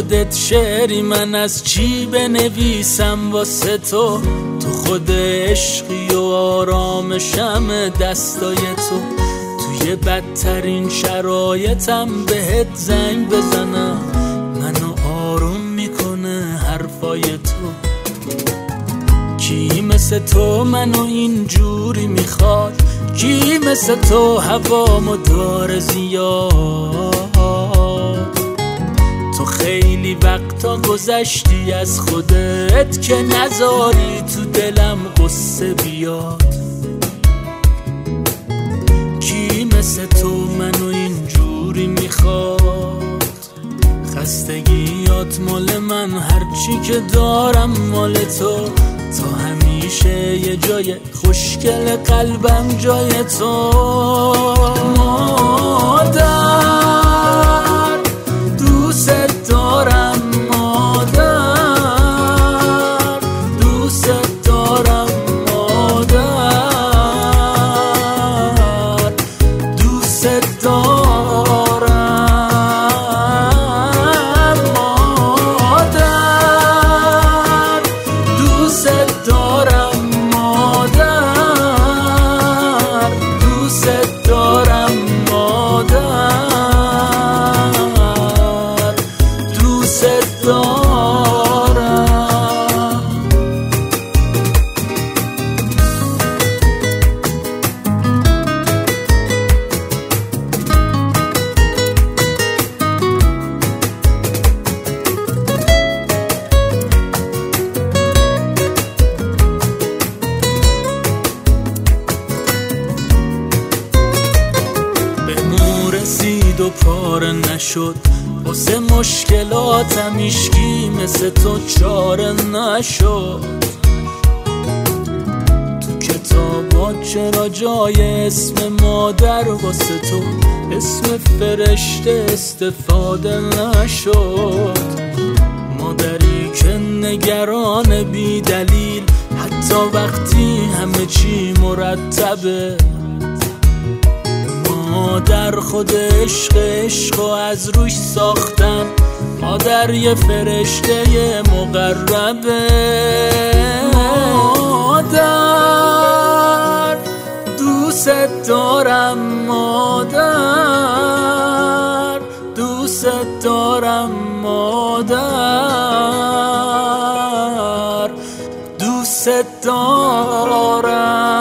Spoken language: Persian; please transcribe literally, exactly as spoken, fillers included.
خودت شعری، من از چی بنویسم واسه تو؟ تو خود عشقی و آرامشم دستای تو. توی بدترین شرایطم بهت زنگ بزنم، منو آروم میکنه حرفای تو. کی مثل تو منو اینجوری میخواد؟ کی مثل تو هوامو داره زیاد؟ تو خیلی وقتا گذشتی از خودت که نذاری تو دلم قصه بیاد. کی مثل تو منو اینجوری میخواد؟ خستگیات مال من، هرچی که دارم مال تو. تا همیشه یه جای خوشگل قلبم جای تو. مادر دوست دارم، مادر دوست دارم، مادر دوست دارم، مادر دوست دارم، مادر دوست دارم، مادر دوست دارم. رسید و پاره نشد واسه مشکلاتم، ایشکی مثل تو چاره نشد. تو کتابات چرا جای اسم مادر واسه تو اسم فرشته استفاده نشد؟ مادری که نگران بی دلیل حتی وقتی همه چی مرتبه. مادر خود عشق عشق و از روش ساختن، مادر یه فرشته مقربه. مادر دوست دارم، مادر دوست دارم، مادر دوست دارم.